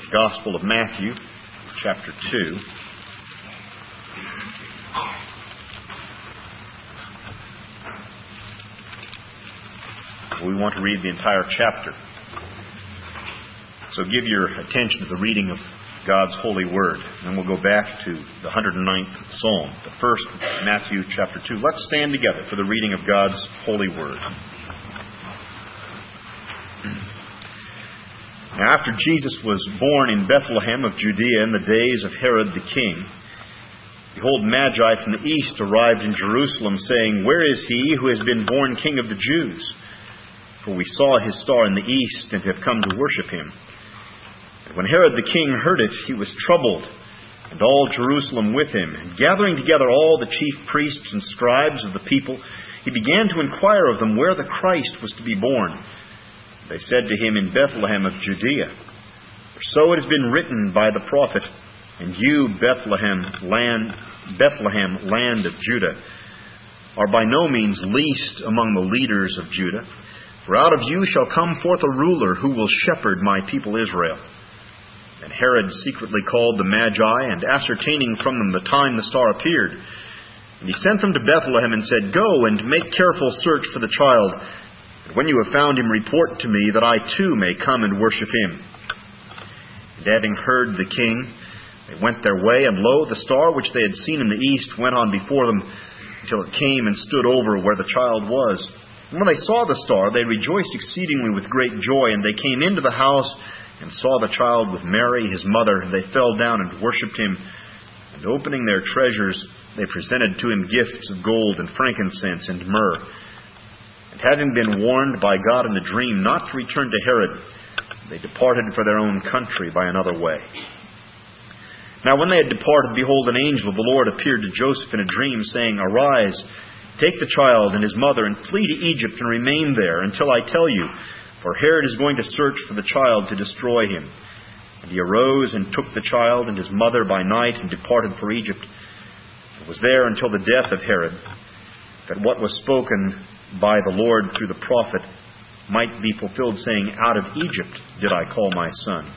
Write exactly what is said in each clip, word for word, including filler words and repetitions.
Gospel of Matthew, chapter two. We want to read the entire chapter. So give your attention to the reading of God's holy word. And we'll go back to the one hundred ninth Psalm, the first, Matthew chapter two. Let's stand together for the reading of God's holy word. Now, after Jesus was born in Bethlehem of Judea in the days of Herod the king, behold, Magi from the east arrived in Jerusalem, saying, "Where is he who has been born King of the Jews? For we saw his star in the east and have come to worship him." And when Herod the king heard it, he was troubled, and all Jerusalem with him. And gathering together all the chief priests and scribes of the people, he began to inquire of them where the Christ was to be born. They said to him, "In Bethlehem of Judea. For so it has been written by the prophet, And you, Bethlehem, land, Bethlehem, land of Judah, are by no means least among the leaders of Judah. For out of you shall come forth a ruler who will shepherd my people Israel." And Herod secretly called the Magi, and ascertaining from them the time the star appeared. And he sent them to Bethlehem and said, "Go and make careful search for the child. And when you have found him, report to me, that I too may come and worship him." And having heard the king, they went their way, and lo, the star which they had seen in the east went on before them, until it came and stood over where the child was. And when they saw the star, they rejoiced exceedingly with great joy. And they came into the house, and saw the child with Mary his mother, and they fell down and worshipped him. And opening their treasures, they presented to him gifts of gold and frankincense and myrrh. And having been warned by God in a dream not to return to Herod, they departed for their own country by another way. Now when they had departed, behold, an angel of the Lord appeared to Joseph in a dream, saying, "Arise, take the child and his mother, and flee to Egypt, and remain there until I tell you, for Herod is going to search for the child to destroy him." And he arose and took the child and his mother by night, and departed for Egypt, and was there until the death of Herod, that what was spoken by the Lord through the prophet might be fulfilled, saying, "Out of Egypt did I call my son."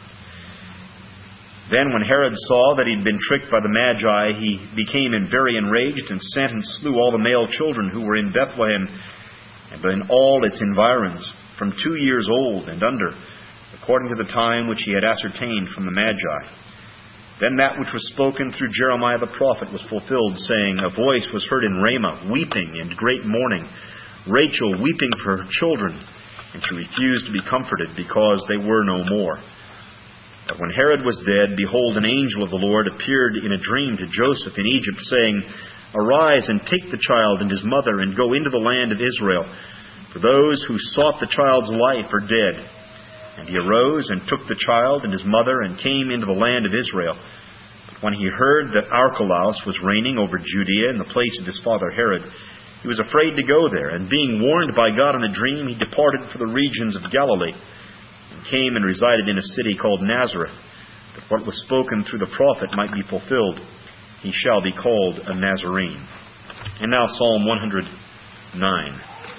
Then when Herod saw that he had been tricked by the Magi, he became in very enraged, and sent and slew all the male children who were in Bethlehem and in all its environs, from two years old and under, according to the time which he had ascertained from the Magi. Then that which was spoken through Jeremiah the prophet was fulfilled, saying, "A voice was heard in Ramah, weeping and great mourning, Rachel weeping for her children, and she refused to be comforted, because they were no more." But when Herod was dead, behold, an angel of the Lord appeared in a dream to Joseph in Egypt, saying, "Arise and take the child and his mother, and go into the land of Israel, for those who sought the child's life are dead." And he arose and took the child and his mother, and came into the land of Israel. But when he heard that Archelaus was reigning over Judea in the place of his father Herod, he was afraid to go there, and being warned by God in a dream, he departed for the regions of Galilee, and came and resided in a city called Nazareth, that what was spoken through the prophet might be fulfilled, "He shall be called a Nazarene." And now Psalm one hundred nine.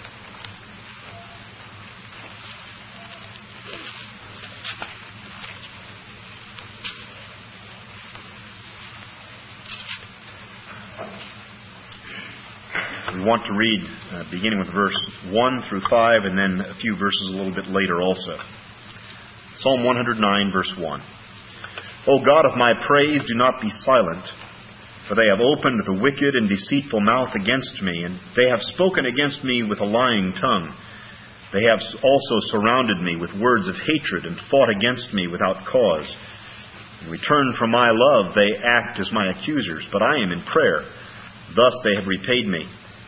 We want to read uh, beginning with verse one through five, and then a few verses a little bit later also. Psalm one hundred nine, verse one. "O God of my praise, do not be silent, for they have opened the wicked and deceitful mouth against me, and they have spoken against me with a lying tongue. They have also surrounded me with words of hatred, and fought against me without cause. In return for my love they act as my accusers, but I am in prayer. Thus they have repaid me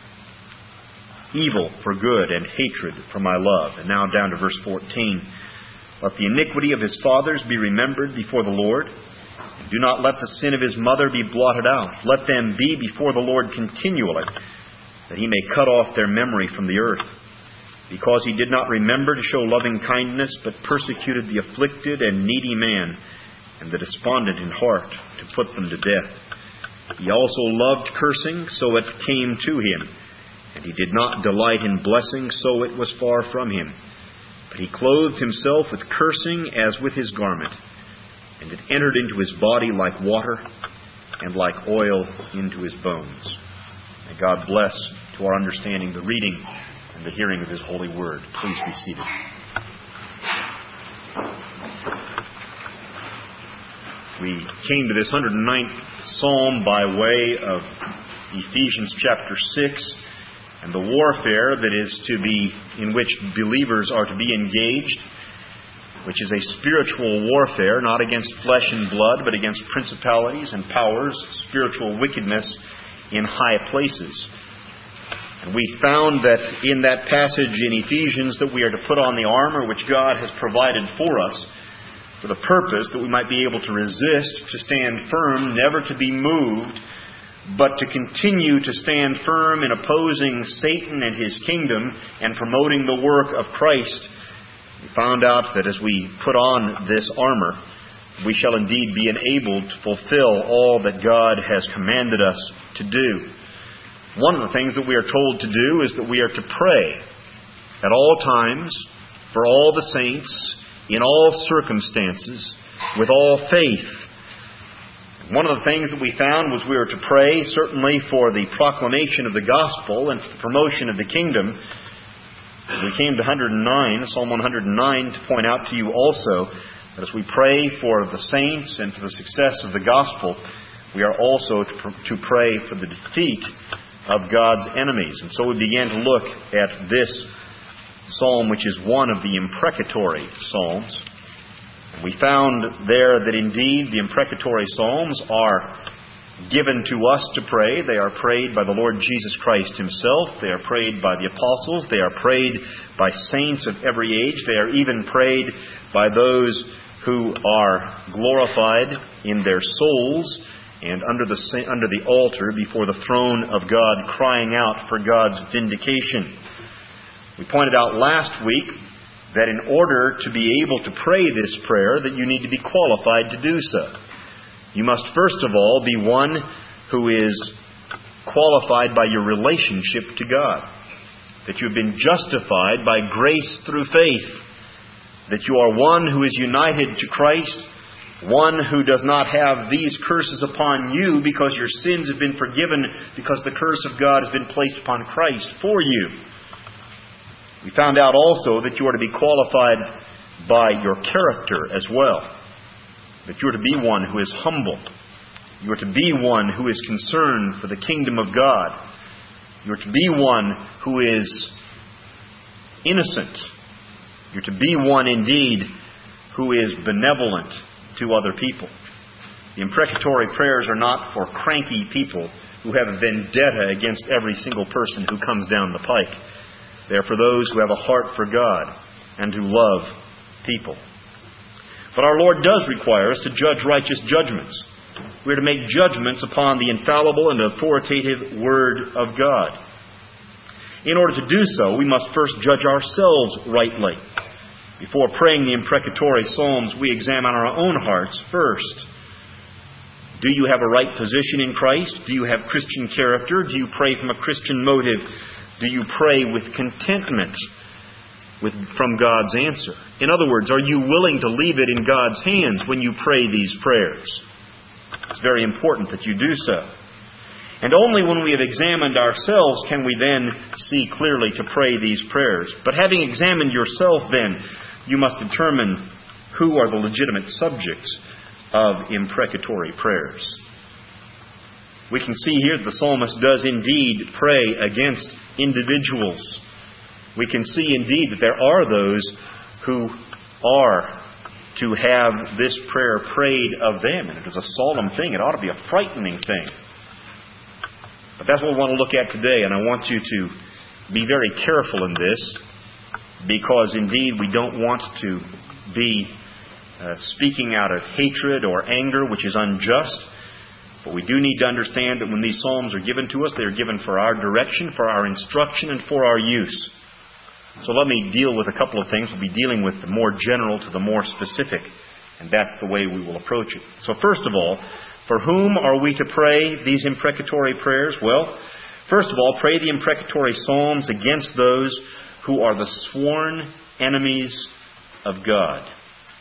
evil for good, and hatred for my love." And now down to verse fourteen. "Let the iniquity of his fathers be remembered before the Lord, and do not let the sin of his mother be blotted out. Let them be before the Lord continually, that he may cut off their memory from the earth. Because he did not remember to show loving kindness, but persecuted the afflicted and needy man, and the despondent in heart, to put them to death. He also loved cursing, so it came to him. And he did not delight in blessing, so it was far from him. But he clothed himself with cursing as with his garment. and it entered into his body like water, and like oil into his bones. May God bless to our understanding the reading and the hearing of his holy word. Please be seated. We came to this one hundred ninth Psalm by way of Ephesians chapter six and the warfare that is to be, in which believers are to be engaged, which is a spiritual warfare, not against flesh and blood, but against principalities and powers, spiritual wickedness in high places. And we found that in that passage in Ephesians that we are to put on the armor which God has provided for us, for the purpose that we might be able to resist, to stand firm, never to be moved, but to continue to stand firm in opposing Satan and his kingdom and promoting the work of Christ. We found out that as we put on this armor, we shall indeed be enabled to fulfill all that God has commanded us to do. One of the things that we are told to do is that we are to pray at all times, for all the saints, in all circumstances, with all faith. One of the things that we found was we were to pray certainly for the proclamation of the gospel and for the promotion of the kingdom. We came to one hundred nine, Psalm one hundred nine, to point out to you also that as we pray for the saints and for the success of the gospel, we are also to, pr- to pray for the defeat of God's enemies. And so we began to look at this psalm, which is one of the imprecatory psalms. And we found there that indeed the imprecatory psalms are given to us to pray. They are prayed by the Lord Jesus Christ himself. They are prayed by the apostles. They are prayed by saints of every age. They are even prayed by those who are glorified in their souls and under the under the altar before the throne of God, crying out for God's vindication. We pointed out last week that in order to be able to pray this prayer, that you need to be qualified to do so. You must first of all be one who is qualified by your relationship to God. That you have been justified by grace through faith. That you are one who is united to Christ. One who does not have these curses upon you because your sins have been forgiven, because the curse of God has been placed upon Christ for you. We found out also that you are to be qualified by your character as well. That you are to be one who is humble. You are to be one who is concerned for the kingdom of God. You are to be one who is innocent. You are to be one indeed who is benevolent to other people. The imprecatory prayers are not for cranky people who have a vendetta against every single person who comes down the pike. They are for those who have a heart for God and who love people. But our Lord does require us to judge righteous judgments. We are to make judgments upon the infallible and authoritative Word of God. In order to do so, we must first judge ourselves rightly. Before praying the imprecatory psalms, we examine our own hearts first. Do you have a right position in Christ? Do you have Christian character? Do you pray from a Christian motive? Do you pray with contentment with, from God's answer? In other words, are you willing to leave it in God's hands when you pray these prayers? It's very important that you do so. And only when we have examined ourselves can we then see clearly to pray these prayers. But having examined yourself then, you must determine who are the legitimate subjects of imprecatory prayers. We can see here that the psalmist does indeed pray against individuals. We can see indeed that there are those who are to have this prayer prayed of them. And it is a solemn thing. It ought to be a frightening thing. But that's what we want to look at today. And I want you to be very careful in this, because indeed we don't want to be uh, speaking out of hatred or anger, which is unjust. But we do need to understand that when these psalms are given to us, they are given for our direction, for our instruction, and for our use. So let me deal with a couple of things. We'll be dealing with the more general to the more specific, and that's the way we will approach it. So first of all, for whom are we to pray these imprecatory prayers? Well, first of all, pray the imprecatory psalms against those who are the sworn enemies of God.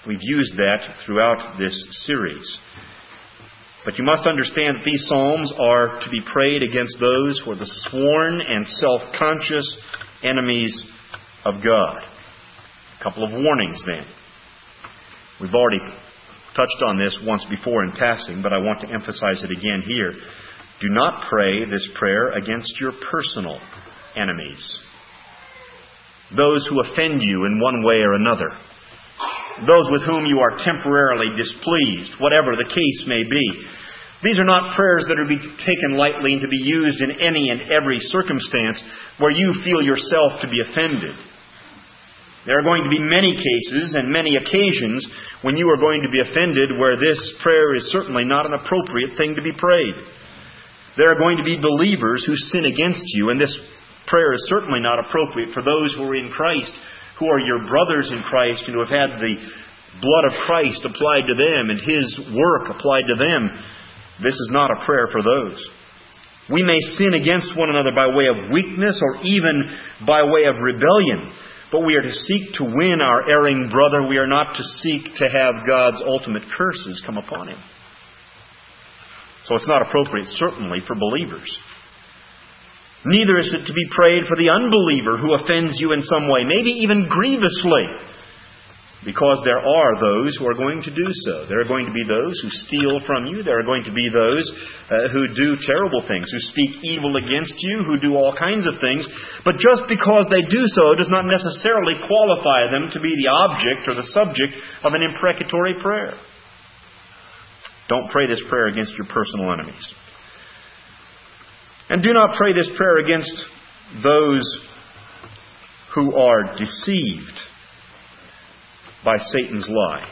We've used that throughout this series. But you must understand that these psalms are to be prayed against those who are the sworn and self-conscious enemies of God. A couple of warnings then. We've already touched on this once before in passing, but I want to emphasize it again here. Do not pray this prayer against your personal enemies. Those who offend you in one way or another. Those with whom you are temporarily displeased, whatever the case may be. These are not prayers that are to be taken lightly and to be used in any and every circumstance where you feel yourself to be offended. There are going to be many cases and many occasions when you are going to be offended where this prayer is certainly not an appropriate thing to be prayed. There are going to be believers who sin against you, and this prayer is certainly not appropriate for those who are in Christ, who are your brothers in Christ and who have had the blood of Christ applied to them and His work applied to them. This is not a prayer for those. We may sin against one another by way of weakness or even by way of rebellion, but we are to seek to win our erring brother. We are not to seek to have God's ultimate curses come upon him. So it's not appropriate, certainly, for believers. Neither is it to be prayed for the unbeliever who offends you in some way, maybe even grievously, because there are those who are going to do so. There are going to be those who steal from you. There are going to be those uh, who do terrible things, who speak evil against you, who do all kinds of things. But just because they do so does not necessarily qualify them to be the object or the subject of an imprecatory prayer. Don't pray this prayer against your personal enemies. And do not pray this prayer against those who are deceived by Satan's lie.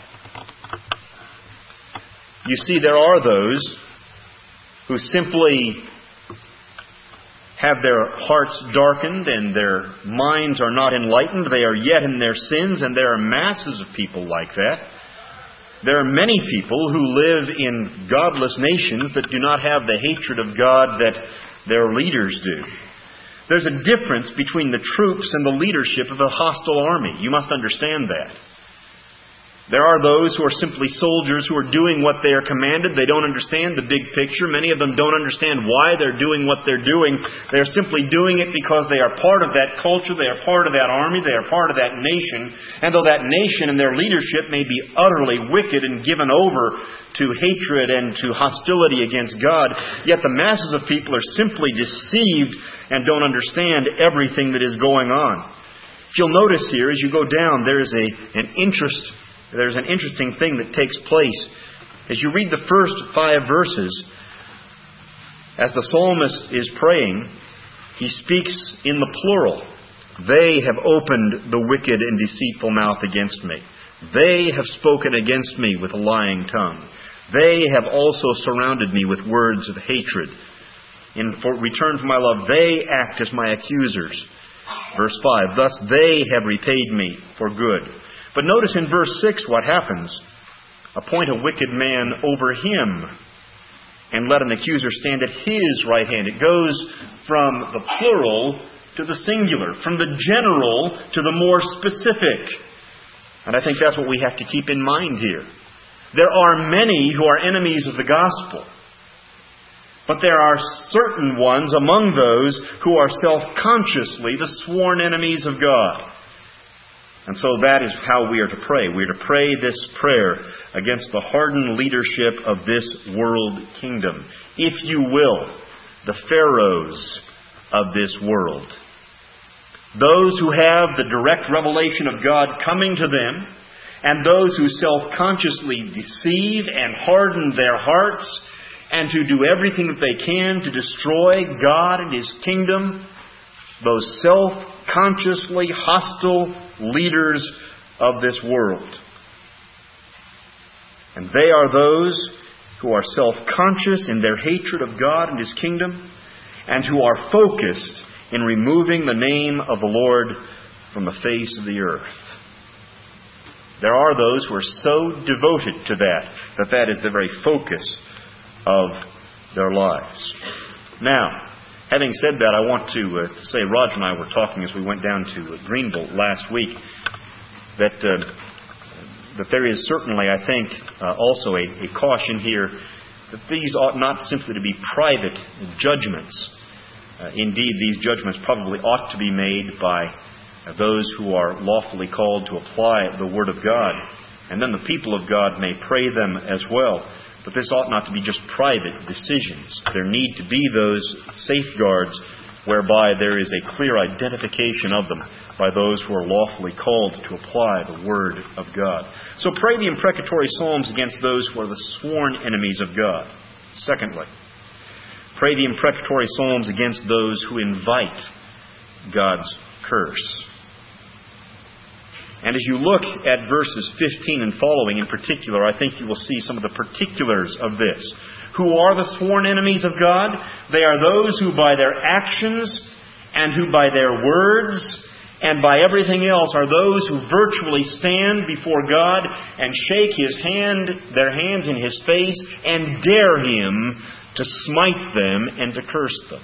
You see, there are those who simply have their hearts darkened and their minds are not enlightened. They are yet in their sins, and there are masses of people like that. There are many people who live in godless nations that do not have the hatred of God that their leaders do. There's a difference between the troops and the leadership of a hostile army. You must understand that. There are those who are simply soldiers who are doing what they are commanded. They don't understand the big picture. Many of them don't understand why they're doing what they're doing. They're simply doing it because they are part of that culture. They are part of that army. They are part of that nation. And though that nation and their leadership may be utterly wicked and given over to hatred and to hostility against God, yet the masses of people are simply deceived and don't understand everything that is going on. If you'll notice here, as you go down, there is a, an interest There's an interesting thing that takes place. As you read the first five verses, as the psalmist is praying, he speaks in the plural. They have opened the wicked and deceitful mouth against me. They have spoken against me with a lying tongue. They have also surrounded me with words of hatred. In for return for my love, they act as my accusers. Verse five, thus they have repaid me for good. But notice in verse six what happens. Appoint a wicked man over him, and let an accuser stand at his right hand. It goes from the plural to the singular, from the general to the more specific. And I think that's what we have to keep in mind here. There are many who are enemies of the gospel. But there are certain ones among those who are self-consciously the sworn enemies of God. And so that is how we are to pray. We are to pray this prayer against the hardened leadership of this world kingdom. If you will, the pharaohs of this world. Those who have the direct revelation of God coming to them, and those who self-consciously deceive and harden their hearts, and to do everything that they can to destroy God and His kingdom, those self-consciously hostile leaders of this world. And they are those who are self-conscious in their hatred of God and His kingdom, and who are focused in removing the name of the Lord from the face of the earth. There are those who are so devoted to that, that that is the very focus of their lives. Now, having said that, I want to, uh, to say, Roger and I were talking as we went down to uh, Greenville last week, that uh, that there is certainly, I think, uh, also a, a caution here that these ought not simply to be private judgments. Uh, indeed, these judgments probably ought to be made by uh, those who are lawfully called to apply the Word of God. And then the people of God may pray them as well. But this ought not to be just private decisions. There need to be those safeguards whereby there is a clear identification of them by those who are lawfully called to apply the Word of God. So pray the imprecatory psalms against those who are the sworn enemies of God. Secondly, pray the imprecatory psalms against those who invite God's curse. And as you look at verses fifteen and following in particular, I think you will see some of the particulars of this. Who are the sworn enemies of God? They are those who by their actions and who by their words and by everything else are those who virtually stand before God and shake His hand, their hands in His face, and dare Him to smite them and to curse them.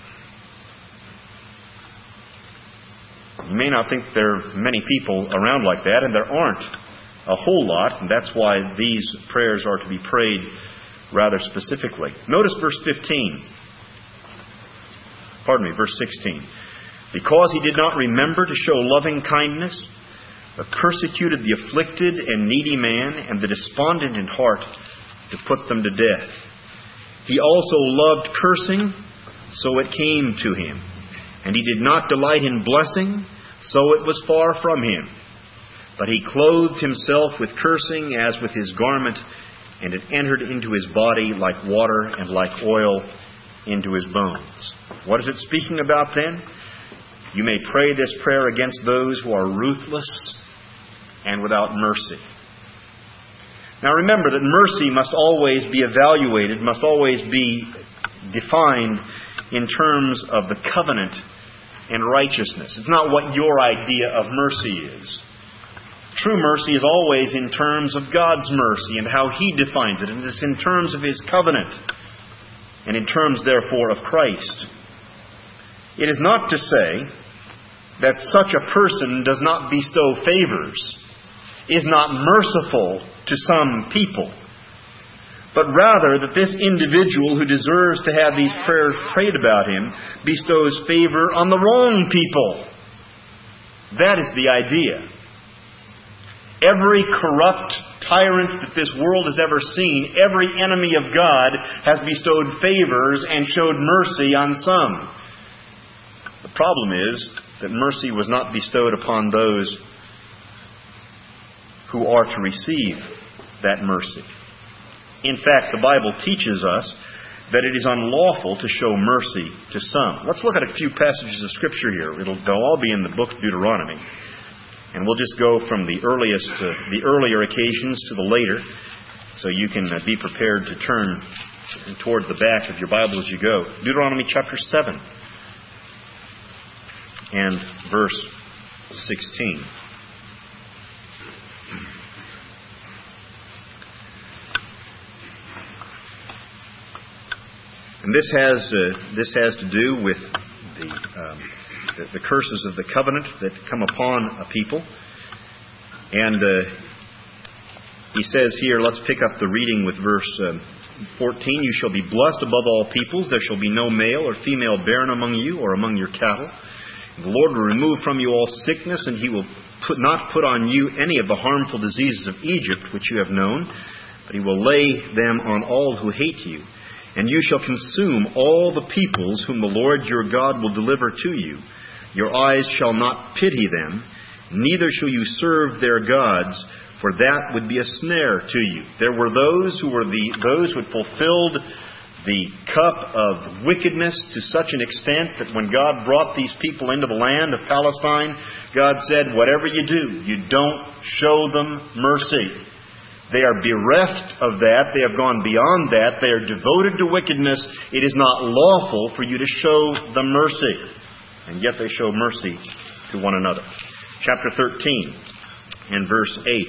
You may not think there are many people around like that, and there aren't a whole lot, and that's why these prayers are to be prayed rather specifically. Notice verse fifteen. Pardon me, verse sixteen. Because he did not remember to show loving kindness, but persecuted the afflicted and needy man and the despondent in heart to put them to death. He also loved cursing, so it came to him. And he did not delight in blessing, so it was far from him. But he clothed himself with cursing as with his garment, and it entered into his body like water and like oil into his bones. What is it speaking about then? You may pray this prayer against those who are ruthless and without mercy. Now remember that mercy must always be evaluated, must always be defined in terms of the covenant and righteousness. It's not what your idea of mercy is. True mercy is always in terms of God's mercy and how He defines it. And it's in terms of His covenant. And in terms, therefore, of Christ. It is not to say that such a person does not bestow favors, is not merciful to some people, but rather that this individual who deserves to have these prayers prayed about him bestows favor on the wrong people. That is the idea. Every corrupt tyrant that this world has ever seen, every enemy of God, has bestowed favors and showed mercy on some. The problem is that mercy was not bestowed upon those who are to receive that mercy. In fact, the Bible teaches us that it is unlawful to show mercy to some. Let's look at a few passages of Scripture here. It'll, they'll all be in the book of Deuteronomy. And we'll just go from the earliest, uh, the earlier occasions to the later, so you can uh, be prepared to turn toward the back of your Bible as you go. Deuteronomy chapter seven and verse sixteen. And this has uh, this has to do with the, um, the the curses of the covenant that come upon a people. And uh, he says here, let's pick up the reading with verse um, fourteen. You shall be blessed above all peoples. There shall be no male or female barren among you or among your cattle. And the Lord will remove from you all sickness, and He will put, not put on you any of the harmful diseases of Egypt, which you have known, but He will lay them on all who hate you. And you shall consume all the peoples whom the Lord your God will deliver to you. Your eyes shall not pity them, neither shall you serve their gods, for that would be a snare to you. There were those who were the those who had fulfilled the cup of wickedness to such an extent that when God brought these people into the land of Palestine, God said, whatever you do, you don't show them mercy. They are bereft of that. They have gone beyond that. They are devoted to wickedness. It is not lawful for you to show them mercy. And yet they show mercy to one another. Chapter thirteen and verse eight.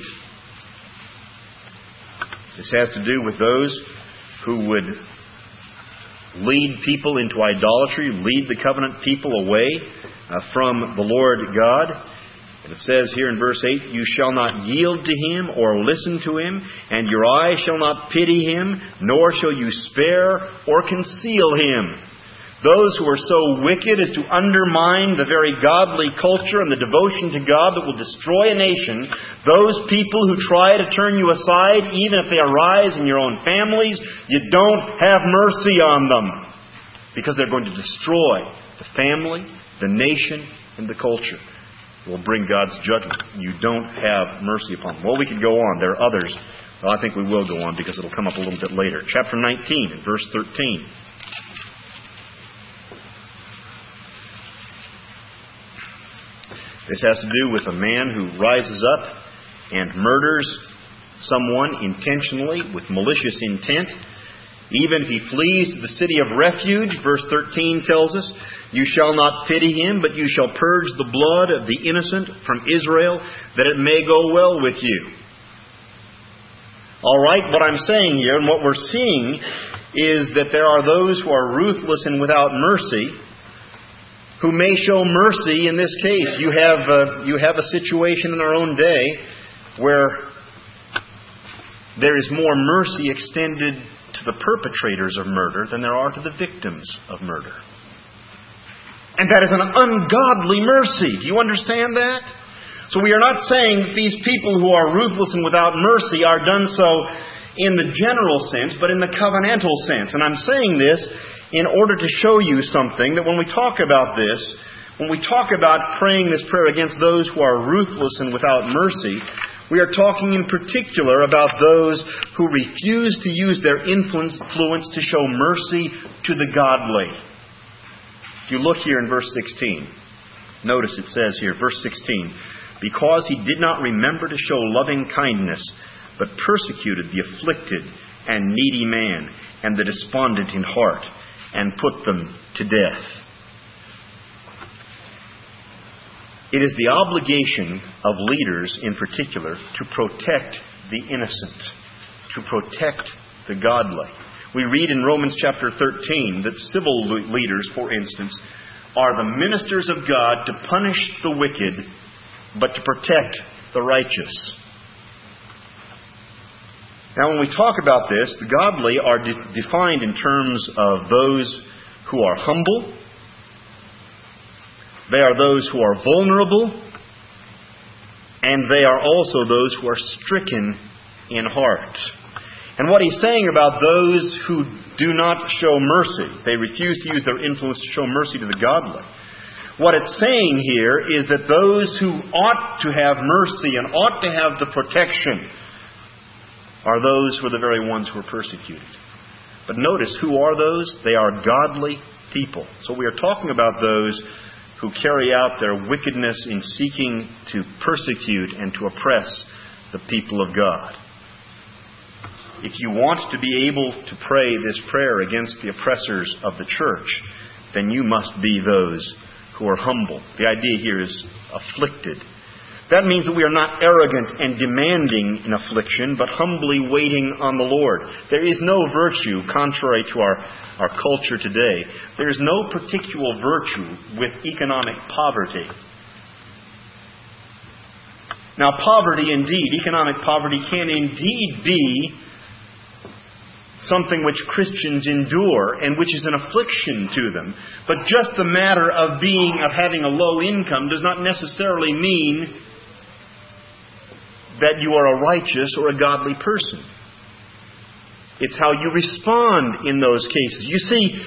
This has to do with those who would lead people into idolatry, lead the covenant people away uh, from the Lord God. And it says here in verse eight, "You shall not yield to him or listen to him, and your eye shall not pity him, nor shall you spare or conceal him." Those who are so wicked as to undermine the very godly culture and the devotion to God that will destroy a nation, those people who try to turn you aside, even if they arise in your own families, you don't have mercy on them, because they're going to destroy the family, the nation, and the culture. It will bring God's judgment. You don't have mercy upon them. Well, we could go on. There are others. Well, I think we will go on because it'll come up a little bit later. Chapter nineteen and verse thirteen. This has to do with a man who rises up and murders someone intentionally with malicious intent. Even if he flees to the city of refuge, verse thirteen tells us, "You shall not pity him, but you shall purge the blood of the innocent from Israel, that it may go well with you." All right, what I'm saying here and what we're seeing is that there are those who are ruthless and without mercy, who may show mercy in this case. You have uh, you have a situation in our own day where there is more mercy extended to the perpetrators of murder than there are to the victims of murder. And that is an ungodly mercy. Do you understand that? So we are not saying that these people who are ruthless and without mercy are done so in the general sense, but in the covenantal sense. And I'm saying this in order to show you something, that when we talk about this, when we talk about praying this prayer against those who are ruthless and without mercy, we are talking in particular about those who refuse to use their influence to show mercy to the godly. If you look here in verse sixteen, notice it says here, verse sixteen, "Because he did not remember to show loving kindness, but persecuted the afflicted and needy man and the despondent in heart, and put them to death." It is the obligation of leaders in particular to protect the innocent, to protect the godly. We read in Romans chapter thirteen that civil leaders, for instance, are the ministers of God to punish the wicked, but to protect the righteous. Now, when we talk about this, the godly are de- defined in terms of those who are humble. They are those who are vulnerable. And they are also those who are stricken in heart. And what he's saying about those who do not show mercy, they refuse to use their influence to show mercy to the godly. What it's saying here is that those who ought to have mercy and ought to have the protection are those who are the very ones who are persecuted. But notice, who are those? They are godly people. So we are talking about those who carry out their wickedness in seeking to persecute and to oppress the people of God. If you want to be able to pray this prayer against the oppressors of the church, then you must be those who are humble. The idea here is afflicted. That means that we are not arrogant and demanding in affliction, but humbly waiting on the Lord. There is no virtue, contrary to our, our culture today, there is no particular virtue with economic poverty. Now, poverty indeed, economic poverty can indeed be something which Christians endure and which is an affliction to them. But just the matter of being, of having a low income does not necessarily mean that you are a righteous or a godly person. It's how you respond in those cases. You see,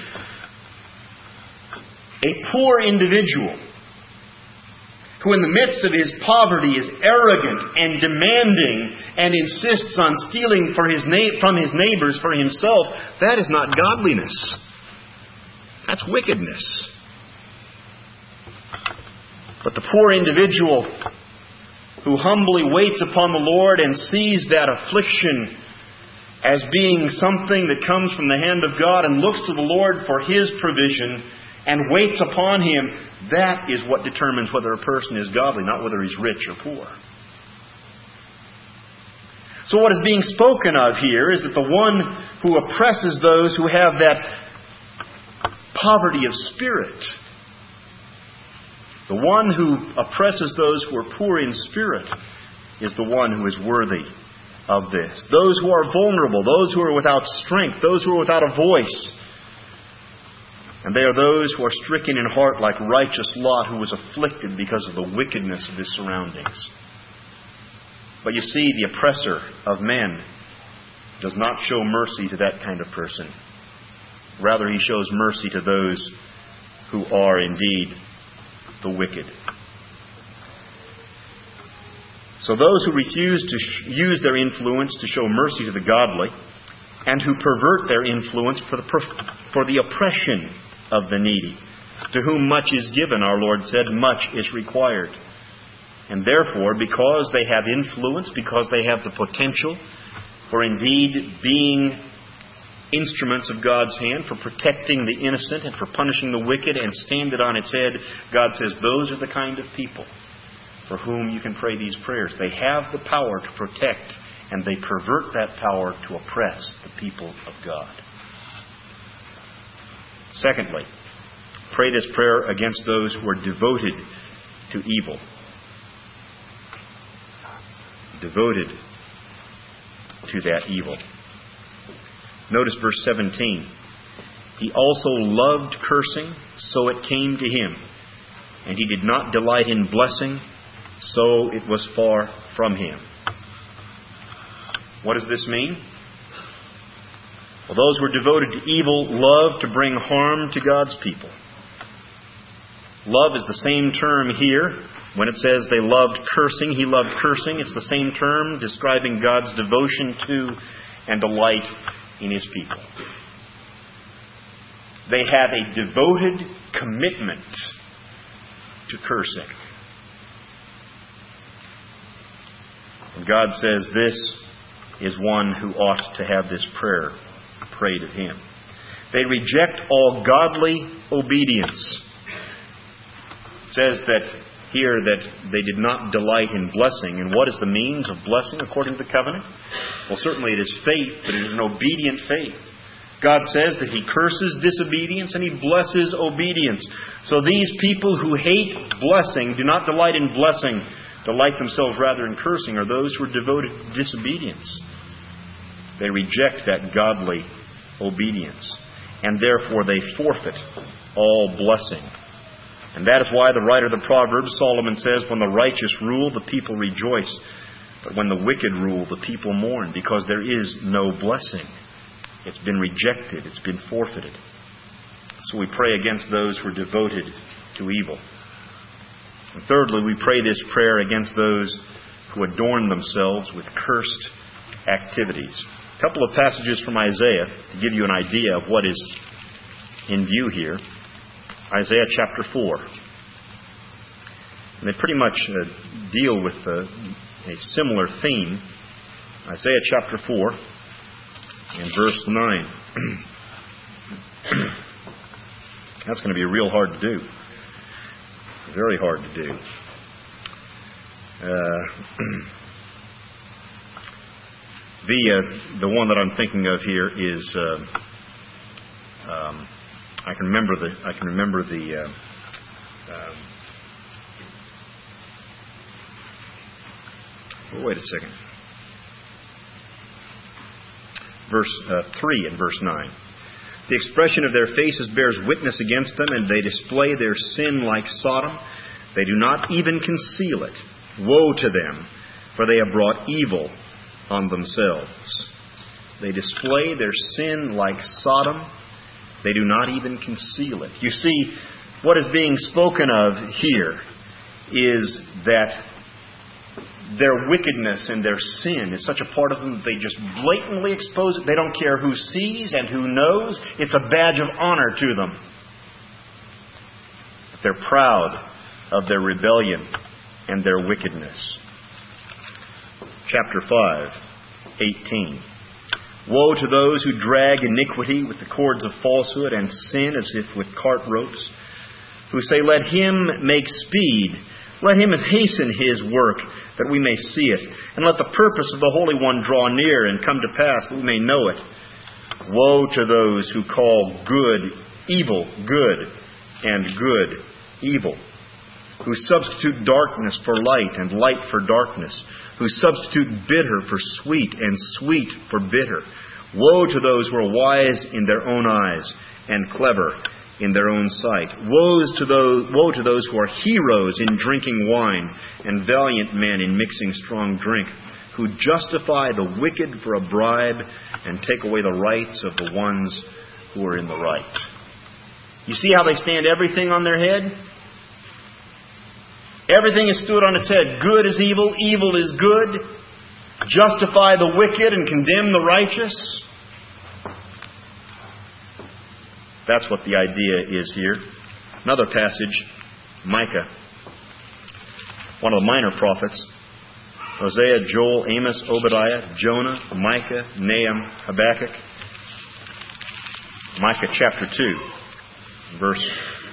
a poor individual who in the midst of his poverty is arrogant and demanding and insists on stealing for his na- from his neighbors for himself, that is not godliness. That's wickedness. But the poor individual who humbly waits upon the Lord and sees that affliction as being something that comes from the hand of God and looks to the Lord for His provision and waits upon Him, that is what determines whether a person is godly, not whether he's rich or poor. So what is being spoken of here is that the one who oppresses those who have that poverty of spirit, The one who oppresses those who are poor in spirit is the one who is worthy of this. Those who are vulnerable, those who are without strength, those who are without a voice. And they are those who are stricken in heart like righteous Lot, who was afflicted because of the wickedness of his surroundings. But you see, the oppressor of men does not show mercy to that kind of person. Rather, he shows mercy to those who are indeed the wicked. So those who refuse to sh- use their influence to show mercy to the godly, and who pervert their influence for the, per- for the oppression of the needy, to whom much is given, our Lord said, much is required. And therefore, because they have influence, because they have the potential for indeed being instruments of God's hand, for protecting the innocent and for punishing the wicked and stand it on its head, God says those are the kind of people for whom you can pray these prayers. They have the power to protect, and they pervert that power to oppress the people of God. Secondly, pray this prayer against those who are devoted to evil. Devoted to that evil. Notice verse seventeen. He also loved cursing, so it came to him. And he did not delight in blessing, so it was far from him. What does this mean? Well, those who are devoted to evil love to bring harm to God's people. Love is the same term here. When it says they loved cursing, he loved cursing, it's the same term describing God's devotion to and delight in his people. They have a devoted commitment to cursing. And God says this is one who ought to have this prayer prayed of him. They reject all godly obedience. It says that here that they did not delight in blessing. And what is the means of blessing according to the covenant? Well, certainly it is faith, but it is an obedient faith. God says that he curses disobedience and he blesses obedience. So these people who hate blessing, do not delight in blessing, delight themselves rather in cursing, are those who are devoted to disobedience. They reject that godly obedience, and therefore they forfeit all blessing. And that is why the writer of the Proverbs, Solomon, says, when the righteous rule, the people rejoice. But when the wicked rule, the people mourn, because there is no blessing. It's been rejected. It's been forfeited. So we pray against those who are devoted to evil. And thirdly, we pray this prayer against those who adorn themselves with cursed activities. A couple of passages from Isaiah to give you an idea of what is in view here. Isaiah chapter four. And they pretty much uh, deal with uh, a similar theme. Isaiah chapter four and verse nine. That's going to be real hard to do. Very hard to do. Uh, the uh, the one that I'm thinking of here is uh, um, I can remember the I can remember the uh, um, oh, wait a second. Verse uh, three and verse nine. The expression of their faces bears witness against them, and they display their sin like Sodom. They do not even conceal it. Woe to them, for they have brought evil on themselves. They display their sin like Sodom. They do not even conceal it. You see, what is being spoken of here is that their wickedness and their sin is such a part of them that they just blatantly expose it. They don't care who sees and who knows. It's a badge of honor to them. They're proud of their rebellion and their wickedness. Chapter five, eighteen. Woe to those who drag iniquity with the cords of falsehood and sin as if with cart ropes, who say, let him make speed. Let him hasten his work, that we may see it. And let the purpose of the Holy One draw near and come to pass, that we may know it. Woe to those who call good evil good, and good evil. who substitute darkness for light and light for darkness, who substitute bitter for sweet and sweet for bitter. Woe to those who are wise in their own eyes and clever in their own sight. Woes to those, woe to those who are heroes in drinking wine and valiant men in mixing strong drink, who justify the wicked for a bribe and take away the rights of the ones who are in the right. You see how they stand everything on their head? Everything is stood on its head. Good is evil, evil is good. Justify the wicked and condemn the righteous. That's what the idea is here. Another passage, Micah, one of the minor prophets. Hosea, Joel, Amos, Obadiah, Jonah, Micah, Nahum, Habakkuk. Micah chapter two, verse,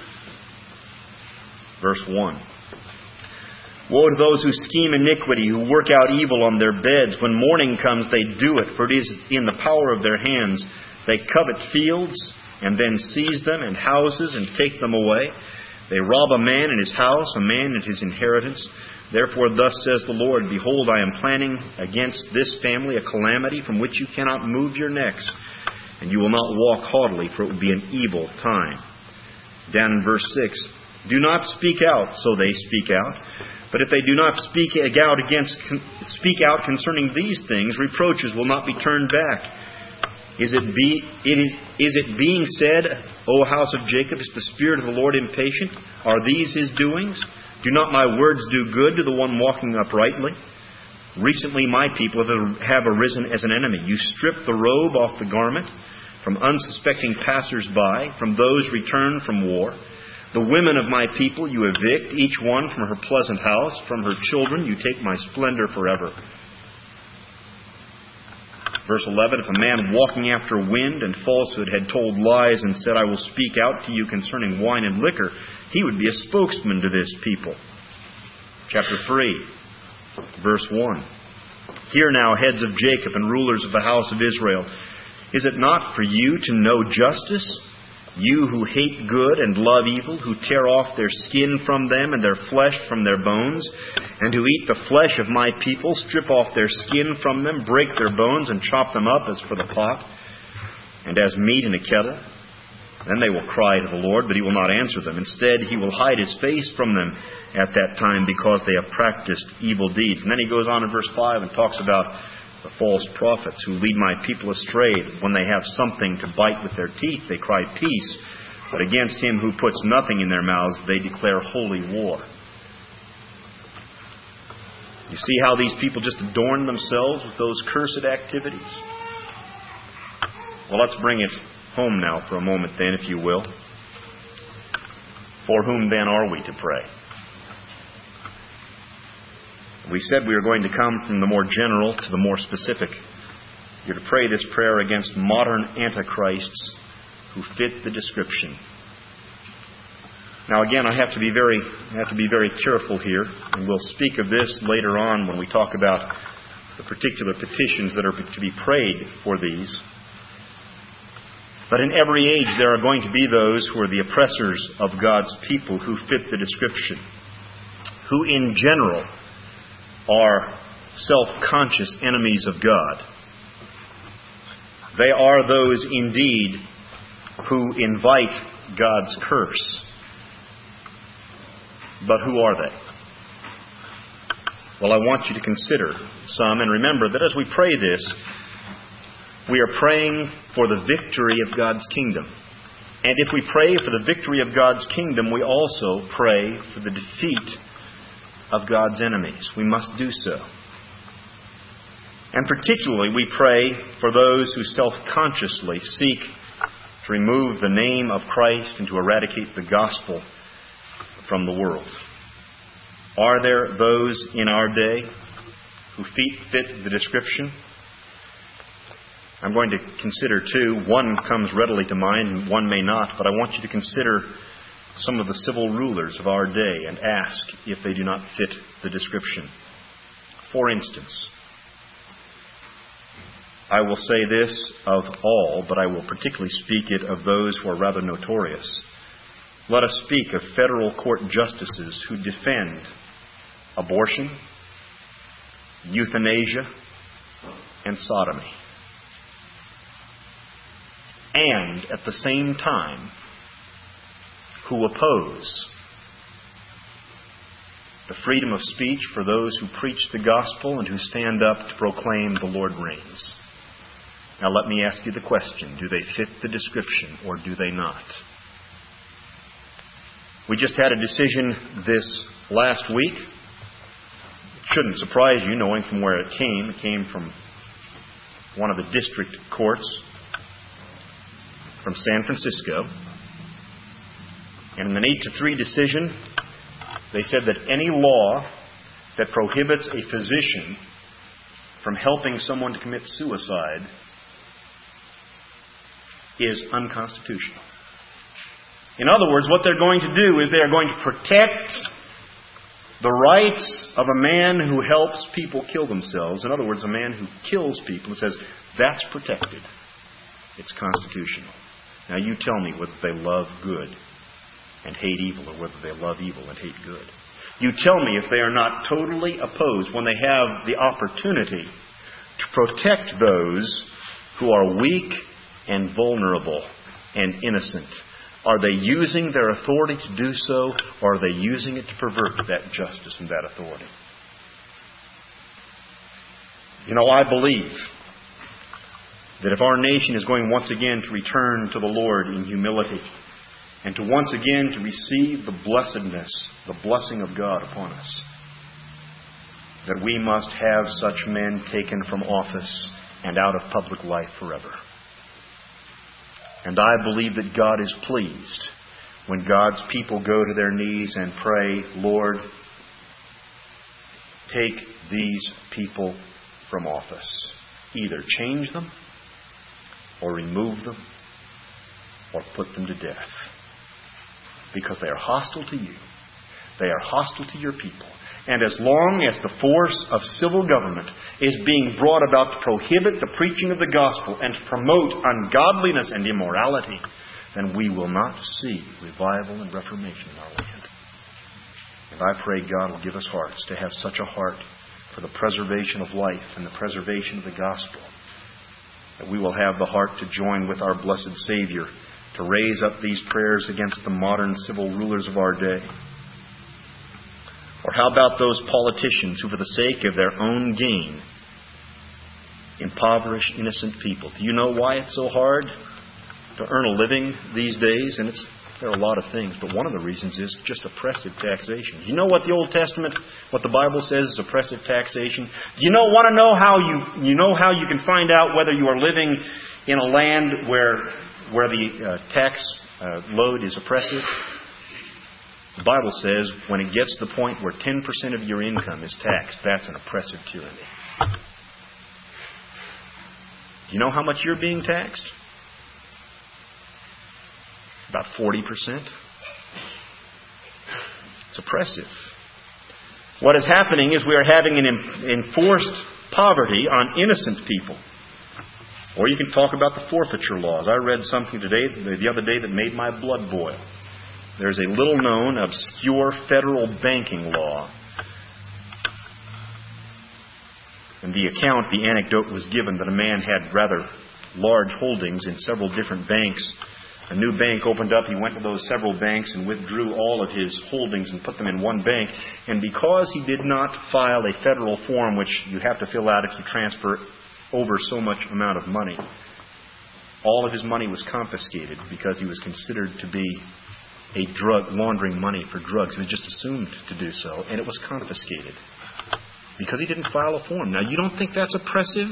verse one. Woe to those who scheme iniquity, who work out evil on their beds. When morning comes, they do it, for it is in the power of their hands. They covet fields, and then seize them, and houses, and take them away. They rob a man in his house, a man in his inheritance. Therefore thus says the Lord, Behold, I am planning against this family a calamity from which you cannot move your necks, and you will not walk haughtily, for it would be an evil time. Down in verse six, Do not speak out, so they speak out. But if they do not speak out against, speak out concerning these things, reproaches will not be turned back. Is it, be, it is, is it being said, O house of Jacob, is the Spirit of the Lord impatient? Are these His doings? Do not my words do good to the one walking uprightly? Recently my people have arisen as an enemy. You strip the robe off the garment from unsuspecting passers-by, from those returned from war. The women of my people you evict, each one from her pleasant house. From her children you take my splendor forever. Verse eleven, If a man walking after wind and falsehood had told lies and said, I will speak out to you concerning wine and liquor, he would be a spokesman to this people. Chapter three, verse one. Hear now, heads of Jacob and rulers of the house of Israel. Is it not for you to know justice? You who hate good and love evil, who tear off their skin from them and their flesh from their bones, and who eat the flesh of my people, strip off their skin from them, break their bones, and chop them up as for the pot, and as meat in a kettle. Then they will cry to the Lord, but He will not answer them. Instead, He will hide His face from them at that time, because they have practiced evil deeds. And then He goes on in verse five and talks about the false prophets who lead my people astray. When they have something to bite with their teeth, they cry peace. But against him who puts nothing in their mouths, they declare holy war. You see how these people just adorn themselves with those cursed activities? Well, let's bring it home now for a moment then, if you will. For whom then are we to pray? We said we were going to come from the more general to the more specific. You're to pray this prayer against modern antichrists who fit the description. Now again, I have to be very I have to be very careful here, and we'll speak of this later on when we talk about the particular petitions that are to be prayed for these. But in every age there are going to be those who are the oppressors of God's people who fit the description, who in general are self-conscious enemies of God. They are those indeed who invite God's curse. But who are they? Well, I want you to consider some, and remember that as we pray this, we are praying for the victory of God's kingdom. And if we pray for the victory of God's kingdom, we also pray for the defeat of God's enemies. We must do so. And particularly we pray for those who self-consciously seek to remove the name of Christ and to eradicate the gospel from the world. Are there those in our day who fit the description? I'm going to consider two. One comes readily to mind and one may not, but I want you to consider some of the civil rulers of our day and ask if they do not fit the description. For instance, I will say this of all, but I will particularly speak it of those who are rather notorious. Let us speak of federal court justices who defend abortion, euthanasia, and sodomy. And at the same time, who oppose the freedom of speech for those who preach the gospel and who stand up to proclaim the Lord reigns. Now let me ask you the question, do they fit the description or do they not? We just had a decision this last week. It shouldn't surprise you knowing from where it came. It came from one of the district courts from San Francisco. And in an eight to three decision, they said that any law that prohibits a physician from helping someone to commit suicide is unconstitutional. In other words, what they're going to do is they are going to protect the rights of a man who helps people kill themselves. In other words, a man who kills people and says, that's protected. It's constitutional. Now you tell me whether they love good and hate evil, or whether they love evil and hate good. You tell me if they are not totally opposed when they have the opportunity to protect those who are weak and vulnerable and innocent. Are they using their authority to do so, or are they using it to pervert that justice and that authority? You know, I believe that if our nation is going once again to return to the Lord in humility, and to once again to receive the blessedness, the blessing of God upon us, that we must have such men taken from office and out of public life forever. And I believe that God is pleased when God's people go to their knees and pray, Lord, take these people from office. Either change them, or remove them, or put them to death. Because they are hostile to you. They are hostile to your people. And as long as the force of civil government is being brought about to prohibit the preaching of the gospel and to promote ungodliness and immorality, then we will not see revival and reformation in our land. And I pray God will give us hearts to have such a heart for the preservation of life and the preservation of the gospel, that we will have the heart to join with our blessed Savior to raise up these prayers against the modern civil rulers of our day. Or how about those politicians who, for the sake of their own gain, impoverish innocent people? Do you know why it's so hard to earn a living these days? And it's, there are a lot of things, but one of the reasons is just oppressive taxation. You know what the Old Testament, what the Bible says is oppressive taxation? Do you know, want to know how you, you know how you can find out whether you are living in a land where where the uh, tax uh, load is oppressive? The Bible says when it gets to the point where ten percent of your income is taxed, that's an oppressive tyranny. Do you know how much you're being taxed? About forty percent. It's oppressive. What is happening is we are having an enforced poverty on innocent people. Or you can talk about the forfeiture laws. I read something today, the other day, that made my blood boil. There's a little-known, obscure federal banking law. In the account, the anecdote was given that a man had rather large holdings in several different banks. A new bank opened up. He went to those several banks and withdrew all of his holdings and put them in one bank. And because he did not file a federal form, which you have to fill out if you transfer over so much amount of money, all of his money was confiscated because he was considered to be a drug laundering money for drugs. He was just assumed to do so, and it was confiscated because he didn't file a form. Now, you don't think that's oppressive?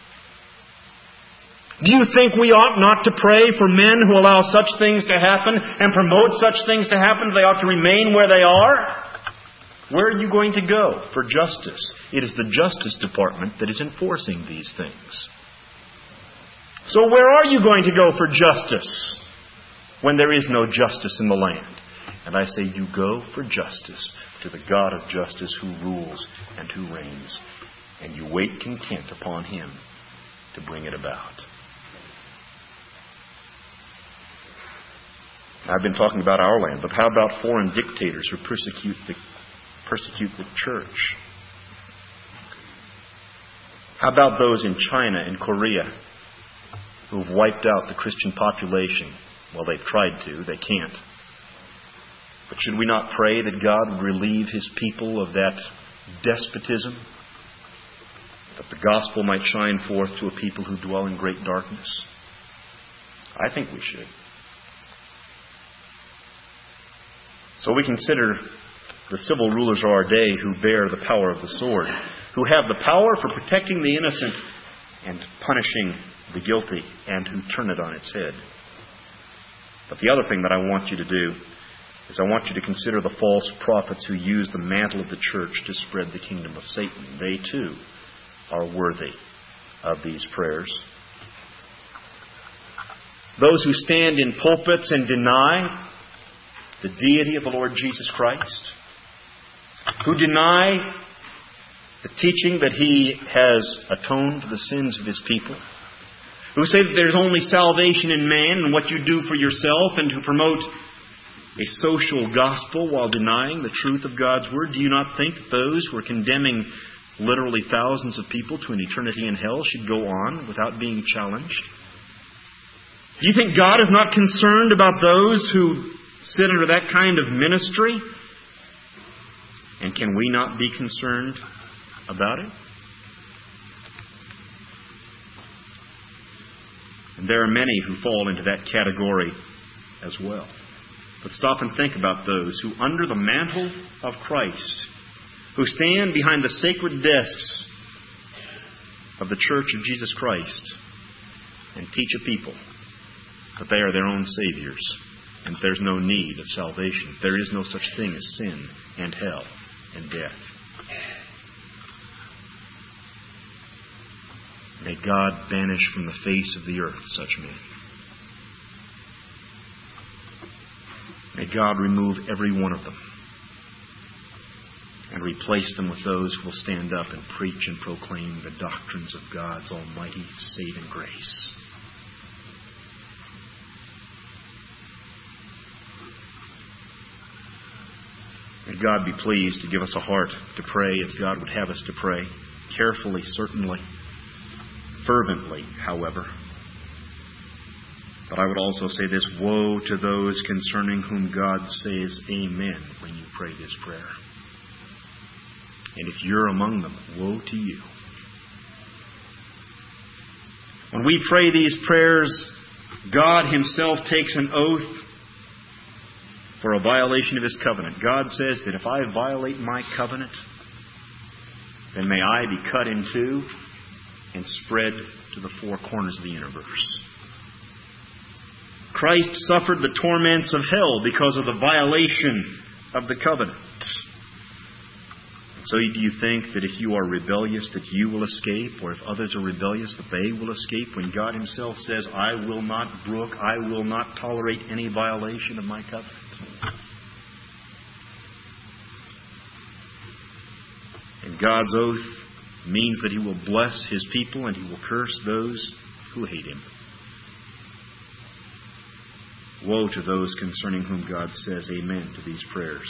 Do you think we ought not to pray for men who allow such things to happen and promote such things to happen? They ought to remain where they are? Where are you going to go for justice? It is the Justice Department that is enforcing these things. So where are you going to go for justice when there is no justice in the land? And I say you go for justice to the God of justice who rules and who reigns. And you wait content upon Him to bring it about. I've been talking about our land, but how about foreign dictators who persecute the, persecute the church? How about those in China and Korea who have wiped out the Christian population? Well, they've tried to. They can't. But should we not pray that God would relieve His people of that despotism? That the gospel might shine forth to a people who dwell in great darkness? I think we should. So we consider the civil rulers of our day who bear the power of the sword, who have the power for protecting the innocent and punishing the guilty, and who turn it on its head. But the other thing that I want you to do is I want you to consider the false prophets who use the mantle of the church to spread the kingdom of Satan. They too are worthy of these prayers. Those who stand in pulpits and deny the deity of the Lord Jesus Christ, who deny the teaching that He has atoned for the sins of His people, who say that there's only salvation in man and what you do for yourself, and who promote a social gospel while denying the truth of God's Word. Do you not think that those who are condemning literally thousands of people to an eternity in hell should go on without being challenged? Do you think God is not concerned about those who sit under that kind of ministry? And can we not be concerned about it? And there are many who fall into that category as well. But stop and think about those who, under the mantle of Christ, who stand behind the sacred desks of the Church of Jesus Christ and teach a people that they are their own saviors and there's no need of salvation. There is no such thing as sin and hell and death. May God banish from the face of the earth such men. May God remove every one of them and replace them with those who will stand up and preach and proclaim the doctrines of God's almighty saving grace. May God be pleased to give us a heart to pray as God would have us to pray, carefully, certainly, fervently, however. But I would also say this: woe to those concerning whom God says amen when you pray this prayer. And if you're among them, woe to you. When we pray these prayers, God Himself takes an oath for a violation of His covenant. God says that if I violate my covenant, then may I be cut in two and spread to the four corners of the universe. Christ suffered the torments of hell because of the violation of the covenant. So do you think that if you are rebellious that you will escape, or if others are rebellious that they will escape, when God Himself says, I will not brook, I will not tolerate any violation of my covenant? And God's oath means that He will bless His people and He will curse those who hate Him. Woe to those concerning whom God says amen to these prayers.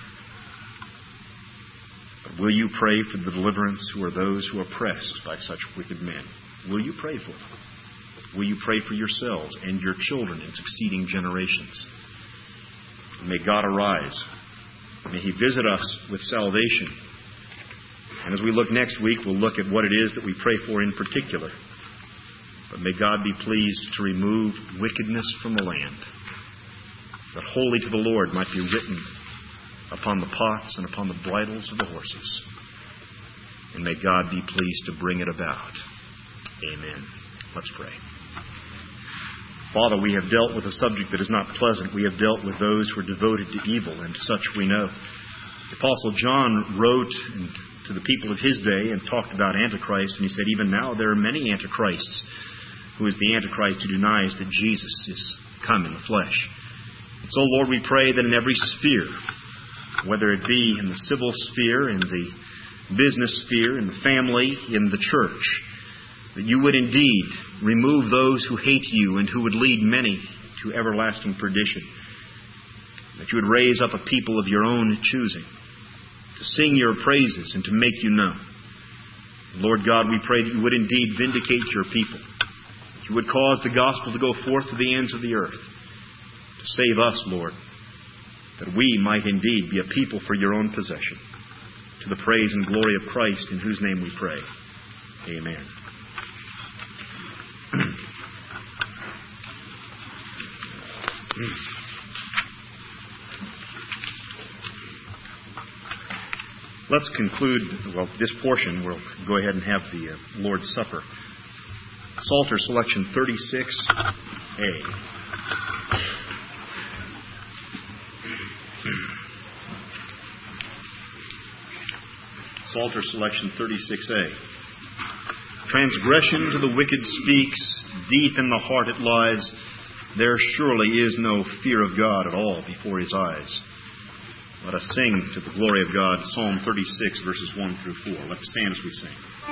But will you pray for the deliverance who are those who are oppressed by such wicked men? Will you pray for them? Will you pray for yourselves and your children in succeeding generations? May God arise. May He visit us with salvation. And as we look next week, we'll look at what it is that we pray for in particular. But may God be pleased to remove wickedness from the land, that holy to the Lord might be written upon the pots and upon the bridles of the horses. And may God be pleased to bring it about. Amen. Let's pray. Father, we have dealt with a subject that is not pleasant. We have dealt with those who are devoted to evil, and such we know. The Apostle John wrote to the people of his day and talked about Antichrist, and he said, even now there are many Antichrists. Who is the Antichrist who denies that Jesus is come in the flesh? And so, Lord, we pray that in every sphere, whether it be in the civil sphere, in the business sphere, in the family, in the church, that you would indeed remove those who hate you and who would lead many to everlasting perdition. that you would raise up a people of your own choosing, to sing your praises and to make you known. Lord God, we pray that you would indeed vindicate your people, that you would cause the gospel to go forth to the ends of the earth, to save us, Lord, that we might indeed be a people for your own possession, to the praise and glory of Christ, in whose name we pray. Amen. Let's conclude, well, this portion. We'll go ahead and have the uh, Lord's Supper. Psalter selection thirty-six A. Psalter selection thirty-six A. Transgression to the wicked speaks, deep in the heart it lies. There surely is no fear of God at all before His eyes. Let us sing to the glory of God, Psalm thirty-six, verses one through four. Let's stand as we sing.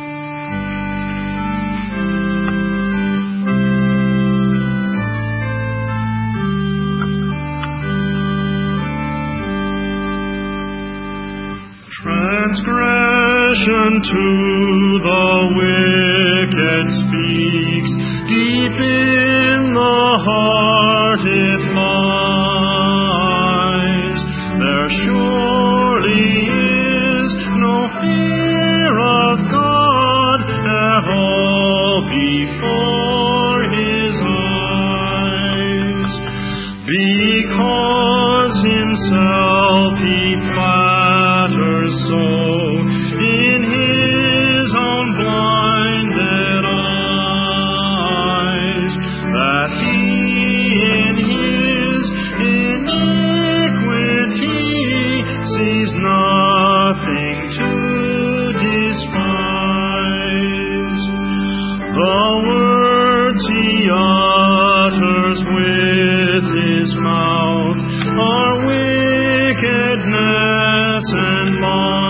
Transgression to the wicked speaks, deep in the heart it lies. There surely is no fear of God at all before His eyes, because Himself He flatters so in His own blinded eyes, that He in His iniquity sees nothing to despise. The words He utters with His mouth are wickedness and lies.